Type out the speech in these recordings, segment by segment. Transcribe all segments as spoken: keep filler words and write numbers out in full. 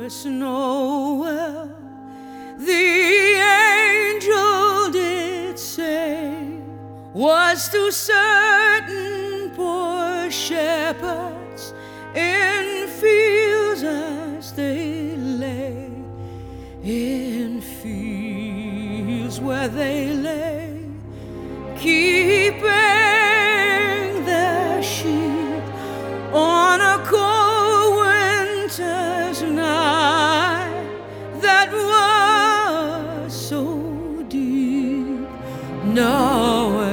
first Noel, the angel did say, was to certain poor shepherds in fields as they lay, in fields where they lay, keeping their sheep on a cold winter's night that was so deep. Noel,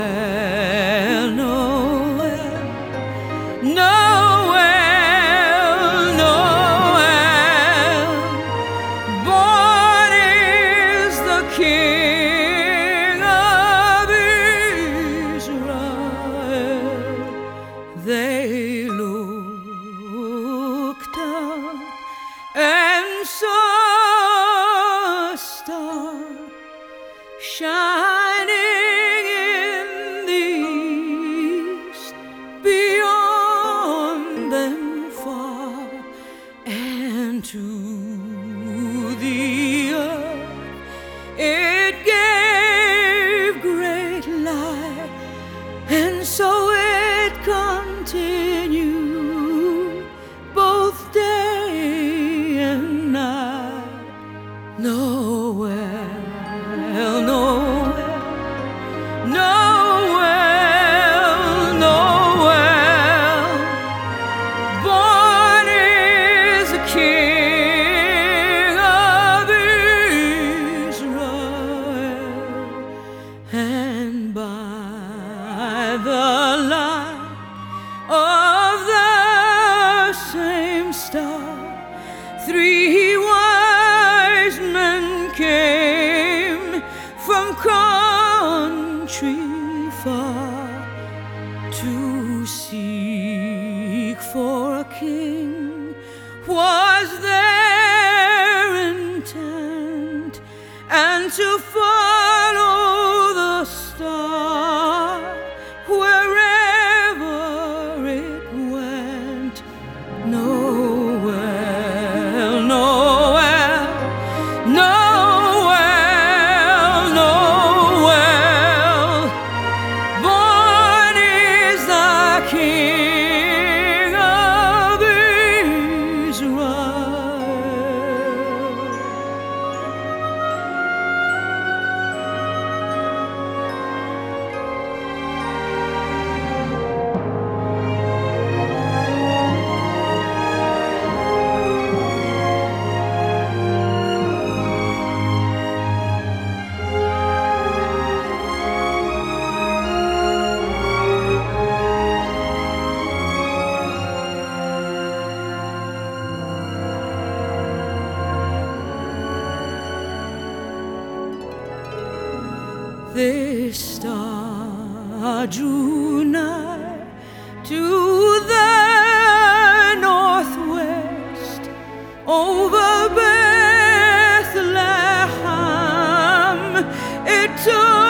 Noel, Noel, Noel, born is the King of Israel. They looked up and saw a star shining in the east, beyond them far, and to the earth it gave great light, and so it continued both day and night. Noel, Noel, Noel, Noel, born is the King of Israel, and by the light of the same star, three wise men came from country far to seek for a king. Was their intent, and to follow the star wherever it went. Noel, Noel, Noel, Noel, born is the King of Israel. This star drew nigh to the northwest, over Bethlehem it took